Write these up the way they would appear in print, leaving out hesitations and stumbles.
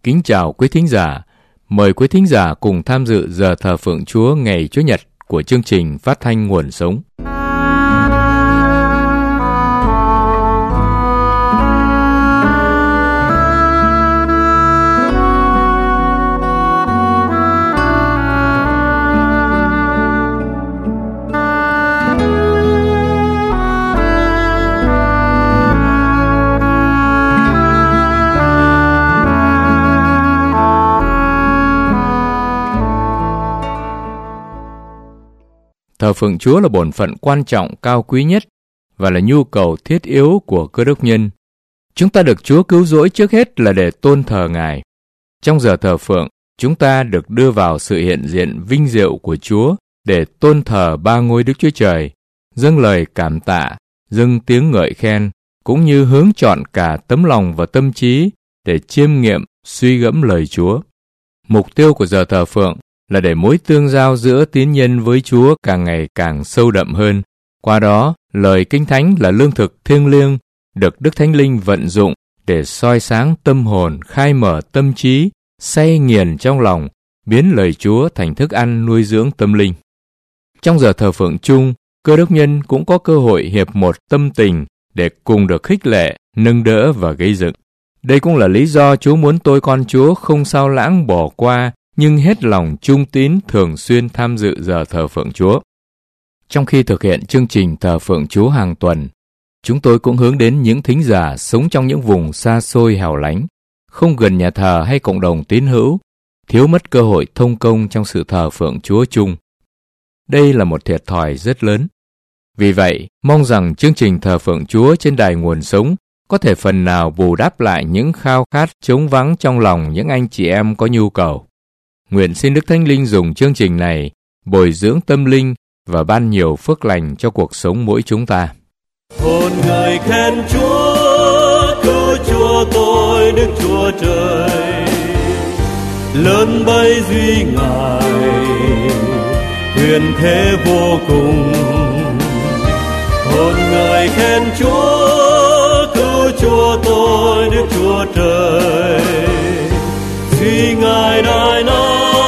Kính chào quý thính giả. Mời quý thính giả cùng tham dự giờ thờ phượng Chúa ngày Chủ nhật của chương trình phát thanh Nguồn Sống. Thờ phượng Chúa là bổn phận quan trọng cao quý nhất và là nhu cầu thiết yếu của Cơ Đốc nhân. Chúng ta được Chúa cứu rỗi trước hết là để tôn thờ Ngài. Trong giờ thờ phượng, chúng ta được đưa vào sự hiện diện vinh diệu của Chúa để tôn thờ ba ngôi Đức Chúa Trời, dâng lời cảm tạ, dâng tiếng ngợi khen, cũng như hướng chọn cả tấm lòng và tâm trí để chiêm nghiệm, suy gẫm lời Chúa. Mục tiêu của giờ thờ phượng là để mối tương giao giữa tín nhân với Chúa càng ngày càng sâu đậm hơn. Qua đó, lời Kinh Thánh là lương thực thiêng liêng, được Đức Thánh Linh vận dụng để soi sáng tâm hồn, khai mở tâm trí, say nghiền trong lòng, biến lời Chúa thành thức ăn nuôi dưỡng tâm linh. Trong giờ thờ phượng chung, Cơ Đốc nhân cũng có cơ hội hiệp một tâm tình để cùng được khích lệ, nâng đỡ và gây dựng. Đây cũng là lý do Chúa muốn tôi con Chúa không sao lãng bỏ qua, nhưng hết lòng trung tín thường xuyên tham dự giờ thờ phượng Chúa. Trong khi thực hiện chương trình thờ phượng Chúa hàng tuần, chúng tôi cũng hướng đến những thính giả sống trong những vùng xa xôi hẻo lánh, không gần nhà thờ hay cộng đồng tín hữu, thiếu mất cơ hội thông công trong sự thờ phượng Chúa chung. Đây là một thiệt thòi rất lớn. Vì vậy, mong rằng chương trình thờ phượng Chúa trên đài Nguồn Sống có thể phần nào bù đắp lại những khao khát trống vắng trong lòng những anh chị em có nhu cầu. Nguyện xin Đức Thánh Linh dùng chương trình này bồi dưỡng tâm linh và ban nhiều phước lành cho cuộc sống mỗi chúng ta. Hồn người khen Chúa, cứu Chúa tôi Đức Chúa Trời, lớn bấy duy Ngài, huyền thế vô cùng. Hồn người khen Chúa, cứu Chúa tôi Đức Chúa Trời, duy Ngài đại năng.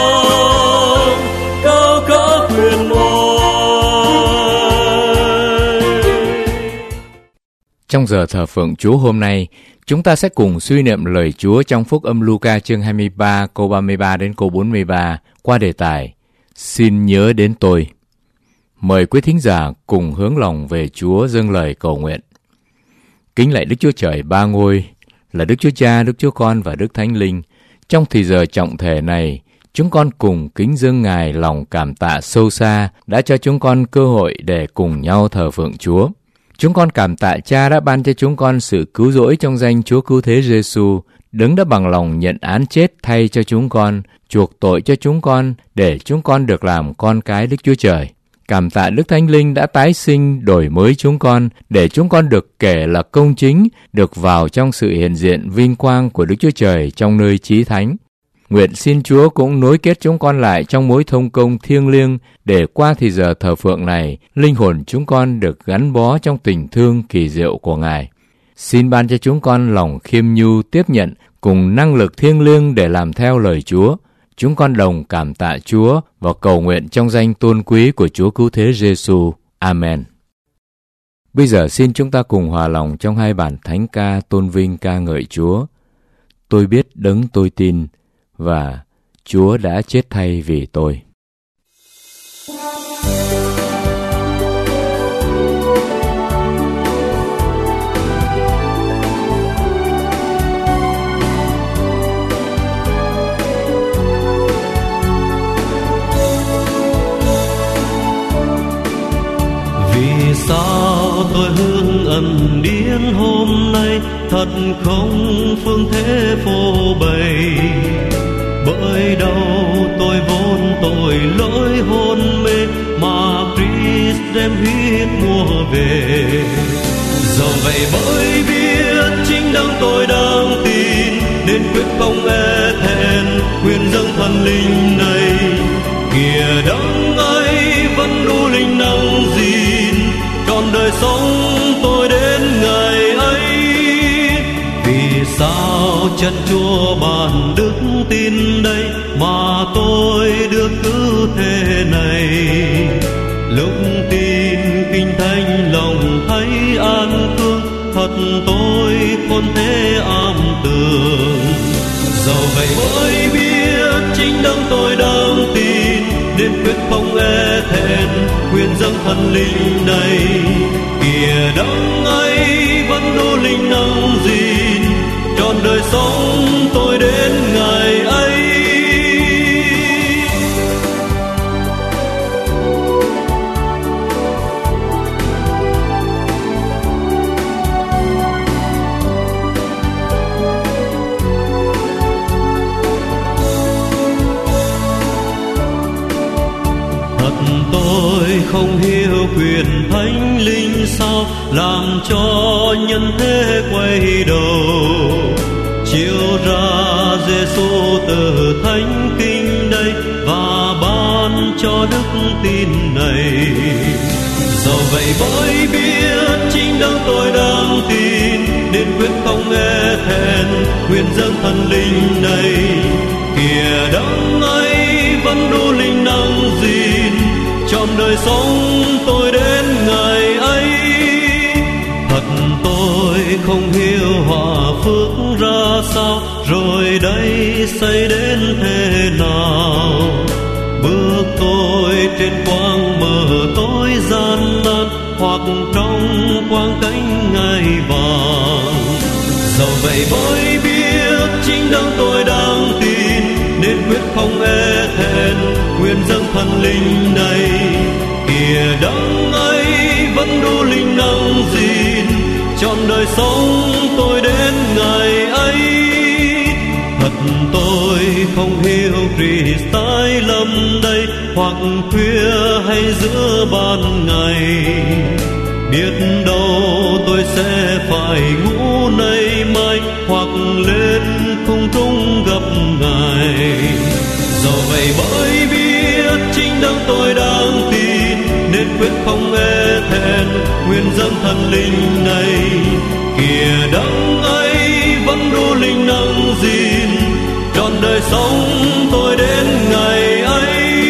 Trong giờ thờ phượng Chúa hôm nay, chúng ta sẽ cùng suy niệm lời Chúa trong Phúc Âm Luca chương 23 câu 33 đến câu 43 qua đề tài Xin nhớ đến tôi. Mời quý thính giả cùng hướng lòng về Chúa dâng lời cầu nguyện. Kính lạy Đức Chúa Trời ba ngôi là Đức Chúa Cha, Đức Chúa Con và Đức Thánh Linh. Trong thì giờ trọng thể này, chúng con cùng kính dâng Ngài lòng cảm tạ sâu xa đã cho chúng con cơ hội để cùng nhau thờ phượng Chúa. Chúng con cảm tạ Cha đã ban cho chúng con sự cứu rỗi trong danh Chúa Cứu Thế Giêsu, Đấng đã bằng lòng nhận án chết thay cho chúng con, chuộc tội cho chúng con để chúng con được làm con cái Đức Chúa Trời. Cảm tạ Đức Thánh Linh đã tái sinh đổi mới chúng con để chúng con được kể là công chính, được vào trong sự hiện diện vinh quang của Đức Chúa Trời trong nơi chí thánh. Nguyện xin Chúa cũng nối kết chúng con lại trong mối thông công thiêng liêng để qua thì giờ thờ phượng này, linh hồn chúng con được gắn bó trong tình thương kỳ diệu của Ngài. Xin ban cho chúng con lòng khiêm nhu tiếp nhận cùng năng lực thiêng liêng để làm theo lời Chúa. Chúng con đồng cảm tạ Chúa và cầu nguyện trong danh tôn quý của Chúa Cứu Thế Giêsu. Amen. Bây giờ xin chúng ta cùng hòa lòng trong hai bản thánh ca tôn vinh ca ngợi Chúa. Tôi biết Đấng tôi tin và Chúa đã chết thay vì tôi. Vì sao tôi hương ẩn điên hôm nay, thật không phương thế phô bày. Bởi đâu tôi vốn tội lỗi hôn mê, mà Christ đem huyết mua về. Dẫu vậy bởi biết chính Đấng tôi đang tin, nên quyết không e thẹn quyền dâng thần linh này. Kìa Đấng ấy vẫn đủ linh năng gìn, trọn đời sống tôi đến ngày ấy. Vì sao chân Chúa ban đức tôi khôn thế ám tường. Dẫu vậy mới biết chính đấng tôi đang tin, nên quyết không e thẹn nguyện dâng thần linh này. Kìa đấng ấy vẫn đủ linh năng gìn, trọn đời sống tôi đến ngày ấy. Tôi không hiểu quyền thánh linh sao làm cho nhân thế quay đầu, chiếu ra Giêsu từ thánh kinh đây và ban cho đức tin này. Dẫu vậy mới biết chính đấng tôi đang tin, nên quyết không e thẹn nguyện dâng thần linh này. Kìa đấng ấy vẫn đủ linh năng gìn, trọn đời sống tôi đến ngày ấy. Thật tôi không hiểu hòa phước ra sao, rồi đây xây đến thế nào. Bước tôi trên quang mờ tối gian nan, hoặc trong quang cánh ngai vàng. Dẫu vậy mới biết chính đấng tôi đang tin, nên quyết không e thẹn nguyện dâng thần linh này. Kìa đấng ấy vẫn đủ linh năng gìn, trọn đời sống tôi đến ngày ấy. Thật tôi không hiểu Christ tái lâm đây, hoặc khuya hay giữa ban ngày. Biết đâu tôi sẽ phải ngủ nay mai, hoặc lên không trung gặp Ngài. Dẫu vậy mới biết chính đấng tôi đang tin, nên quyết không e thẹn nguyện dâng thần linh này. Kìa đấng ấy vẫn đủ linh năng gìn, trọn đời sống tôi đến ngày ấy.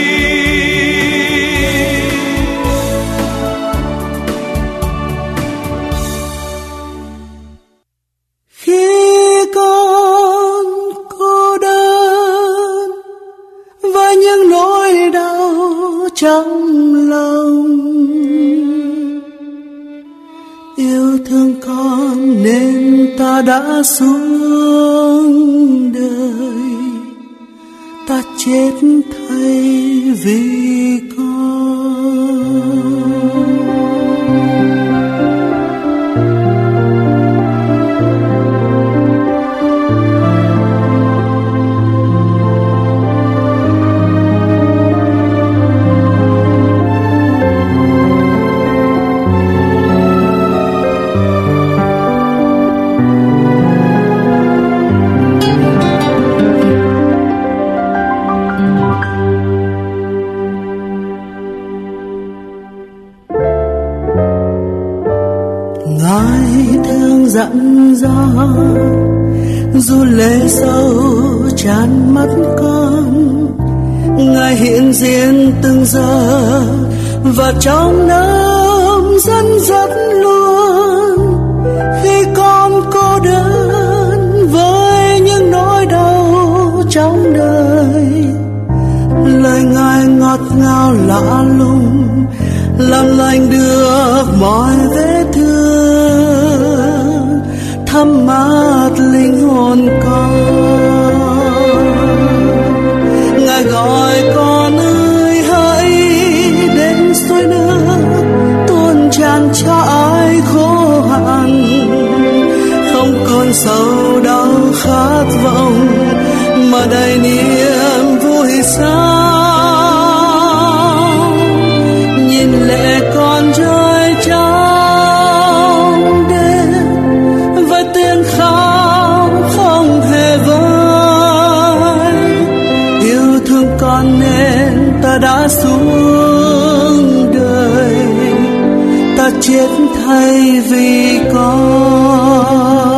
Trong lòng yêu thương con nên ta đã xuống đời, ta chết thay vì con. Dặn dò dù lệ sâu tràn mắt con, Ngài hiện diện từng giờ và trong nấm dẫn dắt luôn. Khi con cô đơn với những nỗi đau trong đời, lời Ngài ngọt ngào lạ lùng làm lành được mọi vết thương, thấm mát linh hồn con. Ngài gọi con ơi hãy đến suối nước tuôn tràn cho ai khô hạn, không còn sầu đau khát vọng mà đầy niềm vui sao. Nhìn lệ con rơi trong đêm với tiếng khóc không hề vơi, yêu thương con nên ta đã xuống đời, ta chết thay vì con.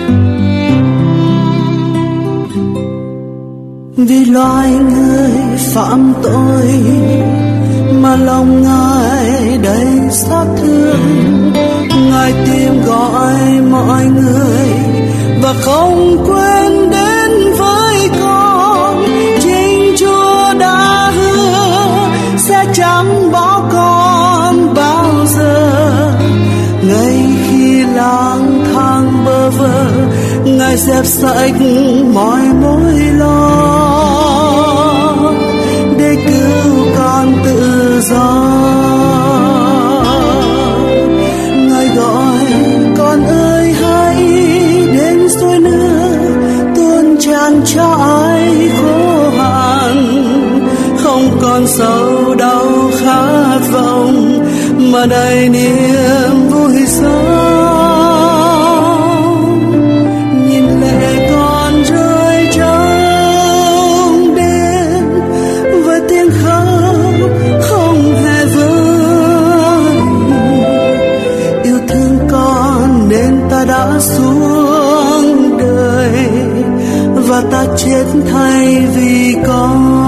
Vì loài người phạm tội, mà lòng Ngài đầy xót thương. Ngài tìm gọi mọi người và không quên đến với con. Chính Chúa đã hứa sẽ chẳng bỏ con bao giờ. Ngay khi lang thang bơ vơ, Ngài dẹp sạch mọi mối lo để cứu con tự do. Ngài gọi con ơi hãy đến suối nước tuôn tràn cho ai khô hạn. Không còn sầu đau khát vọng mà đầy niềm vui sống. Đã xuống đời và ta chết thay vì con.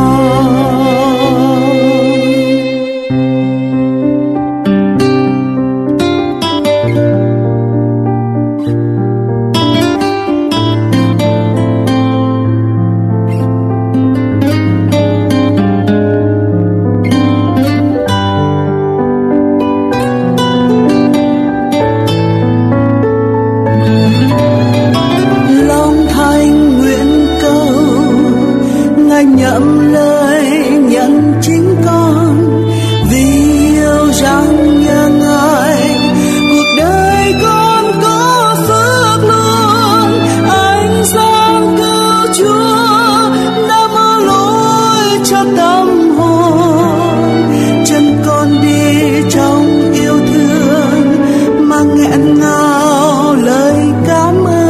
Nhậm lời nhận chính con vì yêu rằng nhờ Ngài cuộc đời con có phước luôn. Ánh sáng cứu Chúa đã mở lối cho tâm hồn. Chân con đi trong yêu thương mà nghẹn ngào lời cảm ơn.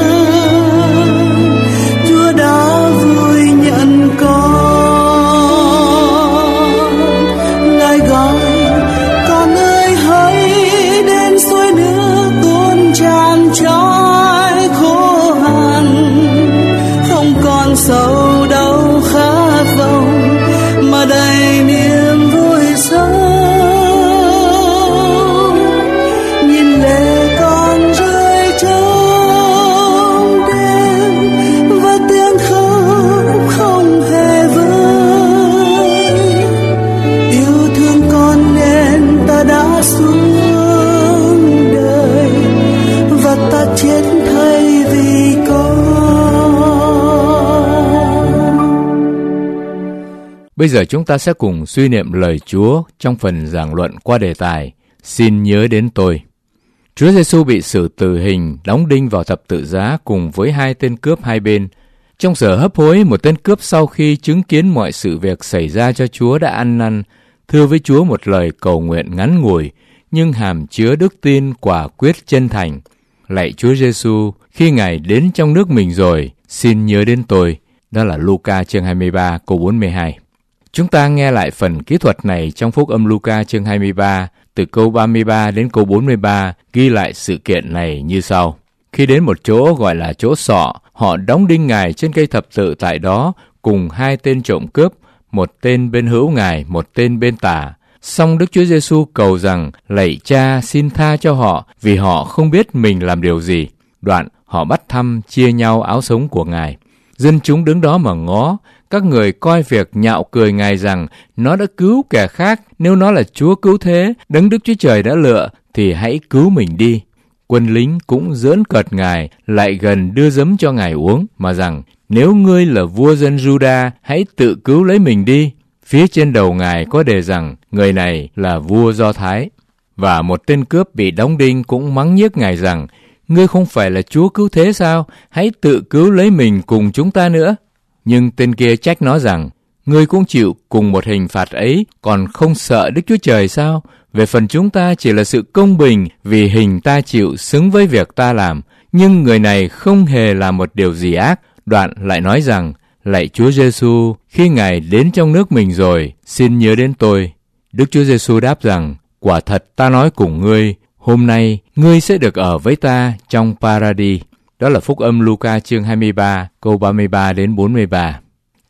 Chúa đã vui nhận con. Ngài gọi con ơi hãy đến suối nước tuôn tràn trôi khô hạn. Không còn sầu đau khát vọng mà đầy niềm vui sống. Nhìn lệ con rơi trong đêm và tiếng khóc không hề vơi. Yêu thương con nên ta đã xuống đời và ta chết thay vì con. Bây giờ chúng ta sẽ cùng suy niệm lời Chúa trong phần giảng luận qua đề tài Xin nhớ đến tôi. Chúa Giêsu bị xử tử hình, đóng đinh vào thập tự giá cùng với hai tên cướp hai bên. Trong giờ hấp hối, một tên cướp sau khi chứng kiến mọi sự việc xảy ra cho Chúa đã ăn năn, thưa với Chúa một lời cầu nguyện ngắn ngủi, nhưng hàm chứa đức tin quả quyết chân thành. Lạy Chúa Giêsu, khi Ngài đến trong nước mình rồi, xin nhớ đến tôi. Đó là Luca chương 23 câu 42. Chúng ta nghe lại phần kỹ thuật này trong Phúc âm Luca chương 23, từ câu 33 đến câu 43, ghi lại sự kiện này như sau. Khi đến một chỗ gọi là chỗ sọ, họ đóng đinh Ngài trên cây thập tự tại đó cùng hai tên trộm cướp, một tên bên hữu Ngài, một tên bên tả. Song Đức Chúa Giêsu cầu rằng, lạy Cha xin tha cho họ vì họ không biết mình làm điều gì. Đoạn họ bắt thăm chia nhau áo sống của Ngài. Dân chúng đứng đó mà ngó. Các người coi việc nhạo cười Ngài rằng nó đã cứu kẻ khác. Nếu nó là Chúa cứu thế, Đấng Đức Chúa Trời đã lựa, thì hãy cứu mình đi. Quân lính cũng giỡn cợt Ngài, lại gần đưa giấm cho Ngài uống, mà rằng nếu ngươi là vua dân Juda, hãy tự cứu lấy mình đi. Phía trên đầu Ngài có đề rằng người này là vua Do Thái. Và một tên cướp bị đóng đinh cũng mắng nhiếc Ngài rằng, ngươi không phải là Chúa cứu thế sao? Hãy tự cứu lấy mình cùng chúng ta nữa. Nhưng tên kia trách nó rằng, ngươi cũng chịu cùng một hình phạt ấy, còn không sợ Đức Chúa Trời sao? Về phần chúng ta chỉ là sự công bình, vì hình ta chịu xứng với việc ta làm. Nhưng người này không hề làm một điều gì ác. Đoạn lại nói rằng, lạy Chúa Giêsu, khi Ngài đến trong nước mình rồi, xin nhớ đến tôi. Đức Chúa Giêsu đáp rằng, quả thật ta nói cùng ngươi, hôm nay ngươi sẽ được ở với ta trong Paradis. Đó là Phúc âm Luca chương 23, câu 33 đến 43.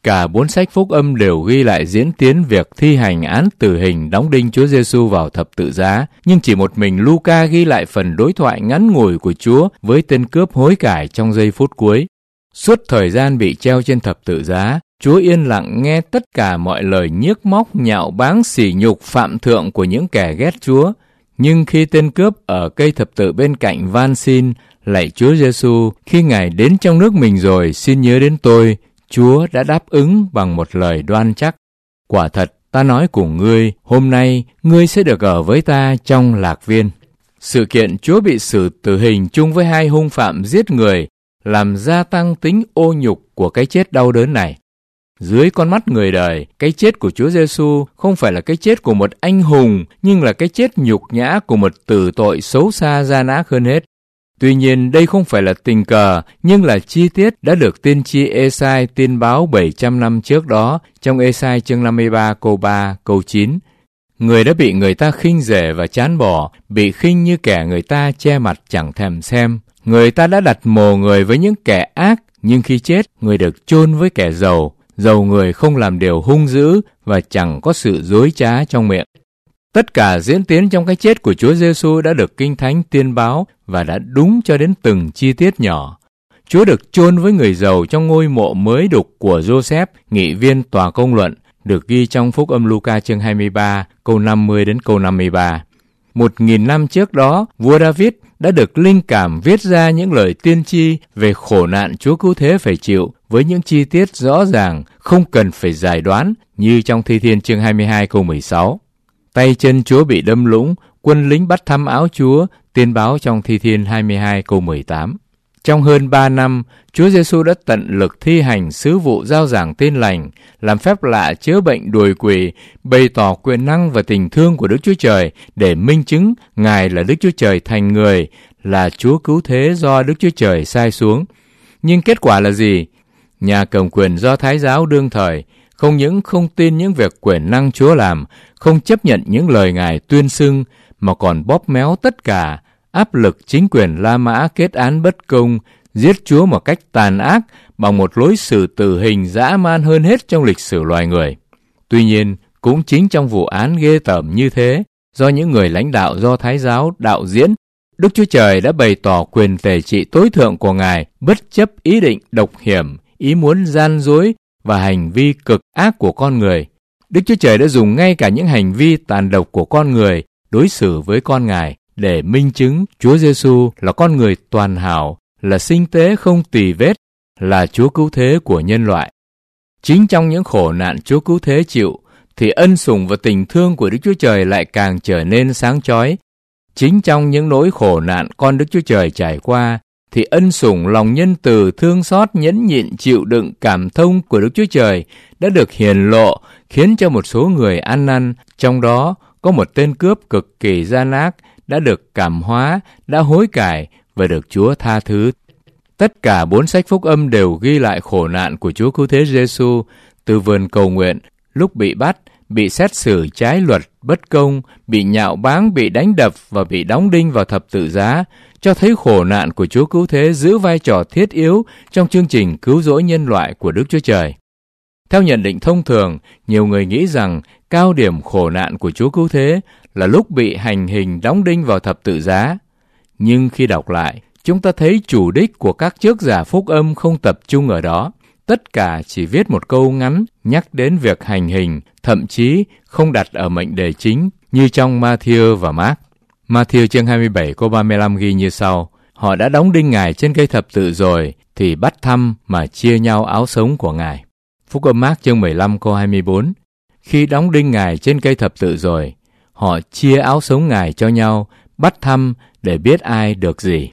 cả 4 sách phúc âm đều ghi lại diễn tiến việc thi hành án tử hình đóng đinh Chúa Giêsu vào thập tự giá, nhưng chỉ một mình Luca ghi lại phần đối thoại ngắn ngủi của Chúa với tên cướp hối cải trong giây phút cuối. Suốt thời gian bị treo trên thập tự giá, Chúa yên lặng nghe tất cả mọi lời nhiếc móc, nhạo báng, sỉ nhục, phạm thượng của những kẻ ghét Chúa. Nhưng khi tên cướp ở cây thập tự bên cạnh van xin, lạy Chúa Giêsu, khi Ngài đến trong nước mình rồi, xin nhớ đến tôi, Chúa đã đáp ứng bằng một lời đoan chắc. Quả thật, ta nói cùng ngươi, hôm nay ngươi sẽ được ở với ta trong lạc viên. Sự kiện Chúa bị xử tử hình chung với 2 hung phạm giết người làm gia tăng tính ô nhục của cái chết đau đớn này. Dưới con mắt người đời, cái chết của Chúa Giêsu không phải là cái chết của một anh hùng, nhưng là cái chết nhục nhã của một tử tội xấu xa gian ác hơn hết. Tuy nhiên, đây không phải là tình cờ, nhưng là chi tiết đã được tiên tri Ê-sai tiên báo 700 năm trước đó trong Ê-sai chương 53 câu 3, câu 9. Người đã bị người ta khinh rể và chán bỏ, bị khinh như kẻ người ta che mặt chẳng thèm xem. Người ta đã đặt mồ người với những kẻ ác, nhưng khi chết, người được chôn với kẻ giàu. Giàu người không làm điều hung dữ và chẳng có sự dối trá trong miệng. Tất cả diễn tiến trong cái chết của Chúa Giêsu đã được Kinh Thánh tiên báo và đã đúng cho đến từng chi tiết nhỏ. Chúa được chôn với người giàu trong ngôi mộ mới đục của Joseph, nghị viên tòa công luận, được ghi trong Phúc âm Luca chương 23, câu 50 đến câu 53. 1000 năm trước đó, vua David đã được linh cảm viết ra những lời tiên tri về khổ nạn Chúa cứu thế phải chịu với những chi tiết rõ ràng, không cần phải giải đoán như trong Thi Thiên chương 22 câu 16. Tay chân Chúa bị đâm lũng, quân lính bắt thăm áo Chúa, tiên báo trong Thi Thiên 22 câu 18. Trong hơn 3 năm, Chúa Giêsu đã tận lực thi hành sứ vụ rao giảng tin lành, làm phép lạ chữa bệnh đuổi quỷ, bày tỏ quyền năng và tình thương của Đức Chúa Trời để minh chứng Ngài là Đức Chúa Trời thành người, là Chúa cứu thế do Đức Chúa Trời sai xuống. Nhưng kết quả là gì? Nhà cầm quyền Do Thái giáo đương thời không những không tin những việc quyền năng Chúa làm, không chấp nhận những lời Ngài tuyên xưng, mà còn bóp méo tất cả, áp lực chính quyền La Mã kết án bất công, giết Chúa một cách tàn ác bằng một lối xử tử hình dã man hơn hết trong lịch sử loài người. Tuy nhiên, cũng chính trong vụ án ghê tởm như thế, do những người lãnh đạo Do Thái giáo đạo diễn, Đức Chúa Trời đã bày tỏ quyền tể trị tối thượng của Ngài, bất chấp ý định độc hiểm, ý muốn gian dối và hành vi cực ác của con người. Đức Chúa Trời đã dùng ngay cả những hành vi tàn độc của con người đối xử với con Ngài để minh chứng Chúa Giêsu là con người toàn hảo, là sinh tế không tì vết, là Chúa cứu thế của nhân loại. Chính trong những khổ nạn Chúa cứu thế chịu, thì ân sủng và tình thương của Đức Chúa Trời lại càng trở nên sáng chói. Chính trong những nỗi khổ nạn con Đức Chúa Trời trải qua, thì ân sủng, lòng nhân từ, thương xót, nhẫn nhịn, chịu đựng, cảm thông của Đức Chúa Trời đã được hiển lộ, khiến cho một số người ăn năn, trong đó có một tên cướp cực kỳ gian ác, đã được cảm hóa, đã hối cải và được Chúa tha thứ. Tất cả 4 sách phúc âm đều ghi lại khổ nạn của Chúa cứu thế Giêsu, từ vườn cầu nguyện, lúc bị bắt, bị xét xử trái luật, bất công, bị nhạo báng, bị đánh đập và bị đóng đinh vào thập tự giá, cho thấy khổ nạn của Chúa cứu thế giữ vai trò thiết yếu trong chương trình cứu rỗi nhân loại của Đức Chúa Trời. Theo nhận định thông thường, nhiều người nghĩ rằng cao điểm khổ nạn của Chúa cứu thế là lúc bị hành hình đóng đinh vào thập tự giá. Nhưng khi đọc lại, chúng ta thấy chủ đích của các chức giả phúc âm không tập trung ở đó. Tất cả chỉ viết một câu ngắn nhắc đến việc hành hình, thậm chí không đặt ở mệnh đề chính như trong Ma-thi-ơ và Mác. Ma-thi-ơ chương 27 câu 35 ghi như sau: Họ đã đóng đinh Ngài trên cây thập tự rồi, thì bắt thăm mà chia nhau áo sống của Ngài. Phúc âm Mác chương 15 câu 24: Khi đóng đinh Ngài trên cây thập tự rồi, họ chia áo sống Ngài cho nhau, bắt thăm để biết ai được gì.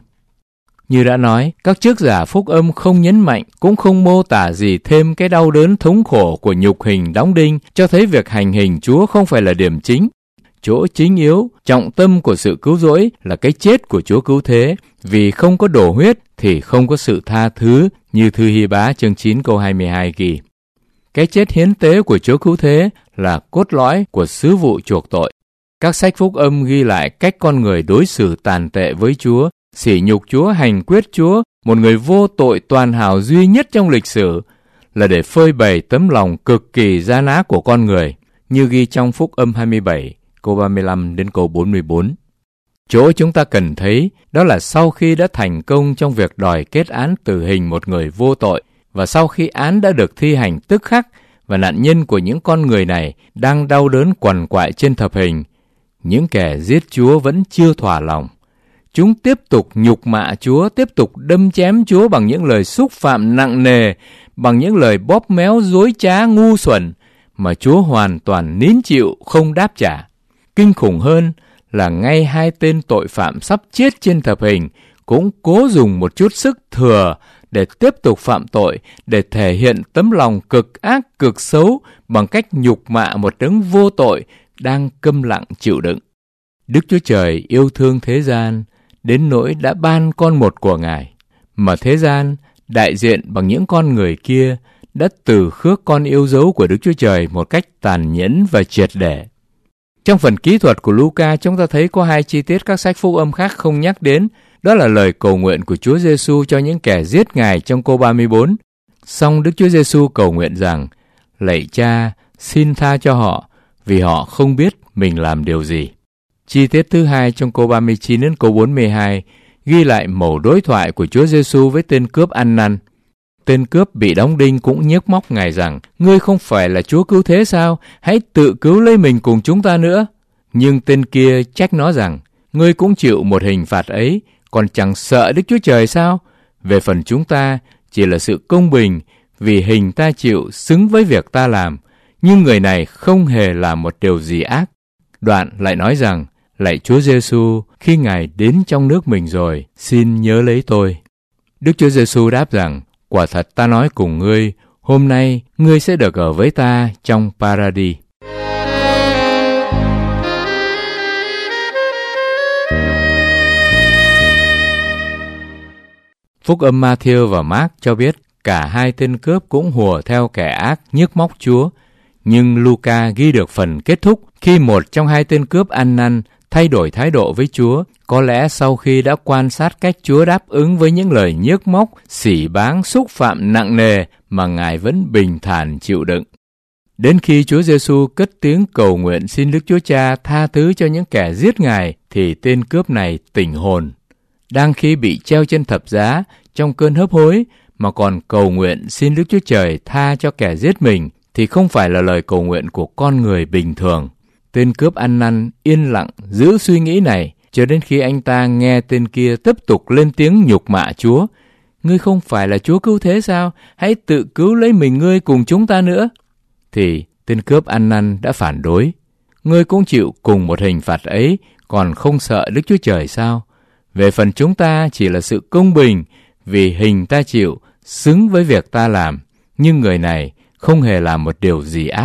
Như đã nói, các chức giả phúc âm không nhấn mạnh, cũng không mô tả gì thêm cái đau đớn thống khổ của nhục hình đóng đinh, cho thấy việc hành hình Chúa không phải là điểm chính. Chỗ chính yếu, trọng tâm của sự cứu rỗi là cái chết của Chúa cứu thế, vì không có đổ huyết thì không có sự tha thứ, như thư Hy-bá chương 9 câu 22 ghi. Cái chết hiến tế của Chúa cứu thế là cốt lõi của sứ vụ chuộc tội. Các sách phúc âm ghi lại cách con người đối xử tàn tệ với Chúa, sỉ nhục Chúa, hành quyết Chúa, một người vô tội toàn hảo duy nhất trong lịch sử, là để phơi bày tấm lòng cực kỳ giá ná của con người, như ghi trong Phúc Âm 27, câu 35 đến câu 44. Chỗ chúng ta cần thấy đó là sau khi đã thành công trong việc đòi kết án tử hình một người vô tội, và sau khi án đã được thi hành tức khắc và nạn nhân của những con người này đang đau đớn quằn quại trên thập hình, những kẻ giết Chúa vẫn chưa thỏa lòng. Chúng tiếp tục nhục mạ Chúa, tiếp tục đâm chém Chúa bằng những lời xúc phạm nặng nề, bằng những lời bóp méo dối trá ngu xuẩn mà Chúa hoàn toàn nín chịu không đáp trả. Kinh khủng hơn là ngay hai tên tội phạm sắp chết trên thập hình cũng cố dùng một chút sức thừa để tiếp tục phạm tội, để thể hiện tấm lòng cực ác cực xấu bằng cách nhục mạ một đấng vô tội đang câm lặng chịu đựng. Đức Chúa Trời yêu thương thế gian đến nỗi đã ban con một của Ngài, mà thế gian đại diện bằng những con người kia đã từ khước con yêu dấu của Đức Chúa Trời một cách tàn nhẫn và triệt để. Trong phần kỹ thuật của Luca, chúng ta thấy có hai chi tiết các sách phúc âm khác không nhắc đến, đó là lời cầu nguyện của Chúa Giêsu cho những kẻ giết Ngài trong câu 34. Song Đức Chúa Giêsu cầu nguyện rằng: Lạy Cha, xin tha cho họ, vì họ không biết mình làm điều gì. Chi tiết thứ hai trong câu 39 đến câu 42 ghi lại mẩu đối thoại của Chúa Giêsu với tên cướp ăn năn. Tên cướp bị đóng đinh cũng nhức móc Ngài rằng: Ngươi không phải là Chúa cứu thế sao? Hãy tự cứu lấy mình cùng chúng ta nữa. Nhưng tên kia trách nó rằng: Ngươi cũng chịu một hình phạt ấy, còn chẳng sợ Đức Chúa Trời sao? Về phần chúng ta, chỉ là sự công bình, vì hình ta chịu xứng với việc ta làm, nhưng người này không hề làm một điều gì ác. Đoạn lại nói rằng: Lạy Chúa Giêsu, khi Ngài đến trong nước mình rồi, xin nhớ lấy tôi. Đức Chúa Giêsu đáp rằng: Quả thật ta nói cùng ngươi, hôm nay ngươi sẽ được ở với ta trong Paradis. Phúc âm Ma-thi-ơ và Mác cho biết cả hai tên cướp cũng hùa theo kẻ ác nhức móc Chúa, nhưng Luca ghi được phần kết thúc khi một trong hai tên cướp ăn năn thay đổi thái độ với Chúa, có lẽ sau khi đã quan sát cách Chúa đáp ứng với những lời nhức móc, sỉ báng, xúc phạm nặng nề mà Ngài vẫn bình thản chịu đựng. Đến khi Chúa Giêsu cất tiếng cầu nguyện xin Đức Chúa Cha tha thứ cho những kẻ giết Ngài, thì tên cướp này tỉnh hồn. Đang khi bị treo trên thập giá trong cơn hấp hối mà còn cầu nguyện xin Đức Chúa Trời tha cho kẻ giết mình, thì không phải là lời cầu nguyện của con người bình thường. Tên cướp ăn năn yên lặng giữ suy nghĩ này cho đến khi anh ta nghe tên kia tiếp tục lên tiếng nhục mạ Chúa: Ngươi không phải là Chúa cứu thế sao? Hãy tự cứu lấy mình ngươi cùng chúng ta nữa. Thì tên cướp ăn năn đã phản đối: Ngươi cũng chịu cùng một hình phạt ấy, còn không sợ Đức Chúa Trời sao? Về phần chúng ta chỉ là sự công bình, vì hình ta chịu xứng với việc ta làm, nhưng người này không hề làm một điều gì ác.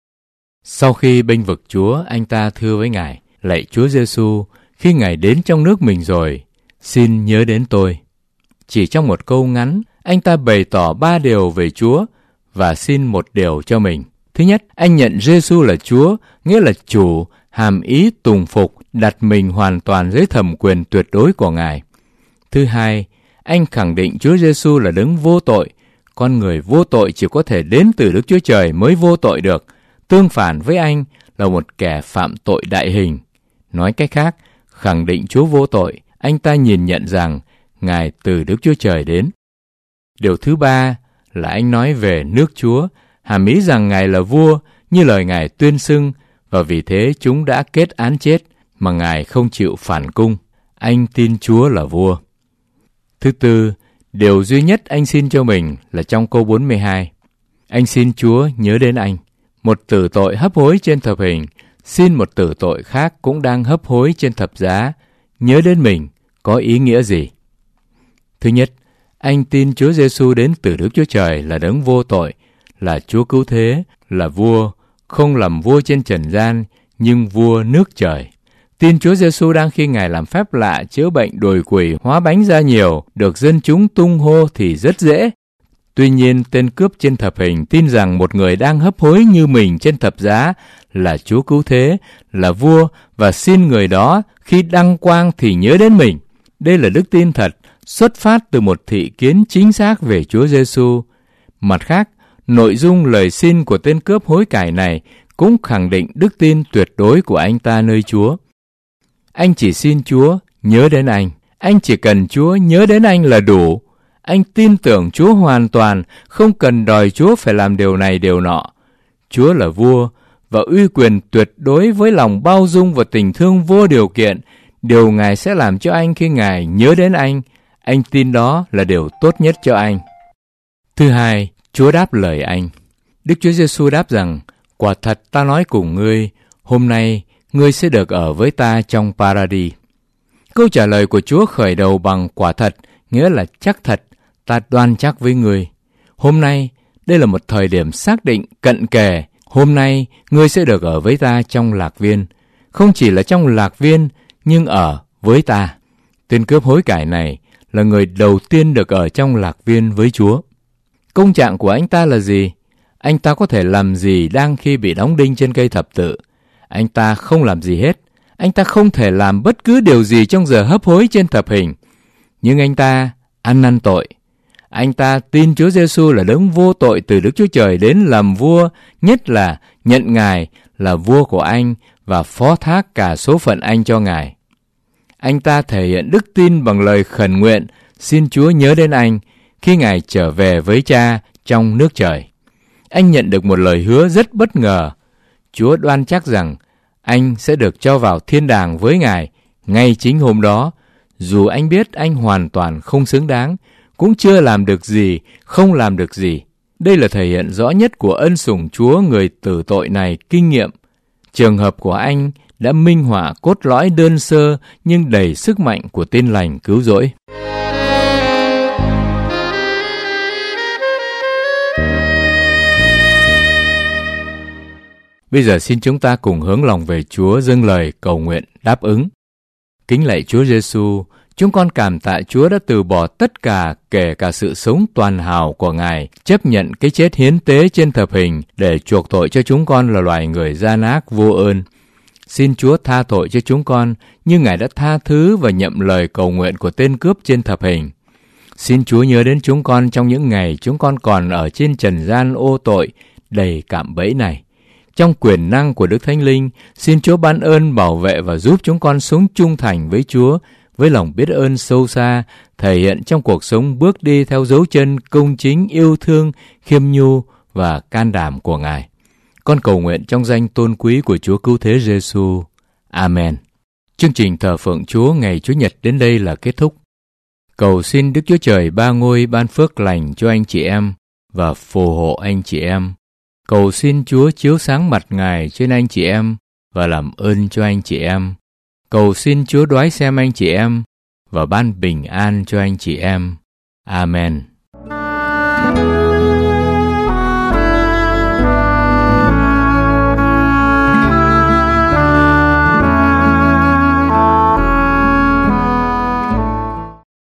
Sau khi bênh vực Chúa, anh ta thưa với Ngài: Lạy Chúa Giêsu, khi Ngài đến trong nước mình rồi, xin nhớ đến tôi. Chỉ trong một câu ngắn, anh ta bày tỏ 3 điều về Chúa và xin một điều cho mình. Thứ nhất, anh nhận Giêsu là Chúa, nghĩa là chủ, hàm ý tùng phục, đặt mình hoàn toàn dưới thẩm quyền tuyệt đối của Ngài. Thứ hai, anh khẳng định Chúa Giêsu là đấng vô tội. Con người vô tội chỉ có thể đến từ Đức Chúa Trời mới vô tội được. Tương phản với anh là một kẻ phạm tội đại hình. Nói cách khác, khẳng định Chúa vô tội, anh ta nhìn nhận rằng Ngài từ Đức Chúa Trời đến. Điều thứ ba là anh nói về nước Chúa, hàm ý rằng Ngài là vua như lời Ngài tuyên xưng, và vì thế chúng đã kết án chết mà Ngài không chịu phản cung. Anh tin Chúa là vua. Thứ tư, điều duy nhất anh xin cho mình là trong câu 42. Anh xin Chúa nhớ đến anh. Một tử tội hấp hối trên thập hình xin một tử tội khác cũng đang hấp hối trên thập giá nhớ đến mình có ý nghĩa gì? Thứ nhất, anh tin Chúa Giêsu đến từ Đức Chúa Trời là đấng vô tội, là Chúa cứu thế, là vua, không làm vua trên trần gian, nhưng vua nước trời. Tin Chúa Giêsu đang khi Ngài làm phép lạ chữa bệnh đồi quỷ, hóa bánh ra nhiều, được dân chúng tung hô thì rất dễ. Tuy nhiên, tên cướp trên thập hình tin rằng một người đang hấp hối như mình trên thập giá là Chúa cứu thế, là vua, và xin người đó khi đăng quang thì nhớ đến mình. Đây là đức tin thật, xuất phát từ một thị kiến chính xác về Chúa Giêsu. Mặt khác, Nội dung lời xin của tên cướp hối cải này cũng khẳng định đức tin tuyệt đối của anh ta nơi Chúa. Anh chỉ xin Chúa nhớ đến anh. Anh chỉ cần Chúa nhớ đến anh là đủ. Anh tin tưởng Chúa hoàn toàn, không cần đòi Chúa phải làm điều này điều nọ. Chúa là vua và uy quyền tuyệt đối với lòng bao dung và tình thương vô điều kiện. Điều Ngài sẽ làm cho anh khi Ngài nhớ đến anh tin đó là điều tốt nhất cho anh. Thứ hai, Chúa đáp lời anh. Đức Chúa Giêsu đáp rằng, quả thật ta nói cùng ngươi, hôm nay ngươi sẽ được ở với ta trong Paradis. Câu trả lời của Chúa khởi đầu bằng quả thật, nghĩa là chắc thật, ta đoan chắc với ngươi. Hôm nay, đây là một thời điểm xác định cận kề. Hôm nay, ngươi sẽ được ở với ta trong lạc viên. Không chỉ là trong lạc viên, nhưng ở với ta. Tên cướp hối cải này là người đầu tiên được ở trong lạc viên với Chúa. Công trạng của anh ta là gì? Anh ta có thể làm gì đang khi bị đóng đinh trên cây thập tự? Anh ta không làm gì hết. Anh ta không thể làm bất cứ điều gì trong giờ hấp hối trên thập hình. Nhưng anh ta ăn năn tội. Anh ta tin Chúa Giêsu là đấng vô tội từ Đức Chúa Trời đến làm vua, nhất là nhận Ngài là vua của anh và phó thác cả số phận anh cho Ngài. Anh ta thể hiện đức tin bằng lời khẩn nguyện, xin Chúa nhớ đến anh khi Ngài trở về với Cha trong nước trời. Anh nhận được một lời hứa rất bất ngờ. Chúa đoan chắc rằng anh sẽ được cho vào thiên đàng với Ngài ngay chính hôm đó, dù anh biết anh hoàn toàn không xứng đáng, cũng chưa làm được gì, không làm được gì. Đây là thể hiện rõ nhất của ân sủng Chúa người tử tội này kinh nghiệm. Trường hợp của anh đã minh họa cốt lõi đơn sơ nhưng đầy sức mạnh của Tin lành cứu rỗi. Bây giờ xin chúng ta cùng hướng lòng về Chúa dâng lời cầu nguyện đáp ứng. Kính lạy Chúa Giêsu, chúng con cảm tạ Chúa đã từ bỏ tất cả, kể cả sự sống toàn hào của Ngài, chấp nhận cái chết hiến tế trên thập hình để chuộc tội cho chúng con là loài người gian ác vô ơn. Xin Chúa tha tội cho chúng con như Ngài đã tha thứ và nhậm lời cầu nguyện của tên cướp trên thập hình. Xin Chúa nhớ đến chúng con trong những ngày chúng con còn ở trên trần gian ô tội, đầy cạm bẫy này. Trong quyền năng của Đức Thánh Linh, xin Chúa ban ơn bảo vệ và giúp chúng con sống trung thành với Chúa, với lòng biết ơn sâu xa, thể hiện trong cuộc sống bước đi theo dấu chân công chính, yêu thương, khiêm nhu và can đảm của Ngài. Con cầu nguyện trong danh tôn quý của Chúa Cứu Thế Giêsu. Amen. Chương trình thờ phượng Chúa ngày Chủ nhật đến đây là kết thúc. Cầu xin Đức Chúa Trời Ba Ngôi ban phước lành cho anh chị em và phù hộ anh chị em. Cầu xin Chúa chiếu sáng mặt Ngài trên anh chị em và làm ơn cho anh chị em. Cầu xin Chúa đoái xem anh chị em và ban bình an cho anh chị em. Amen.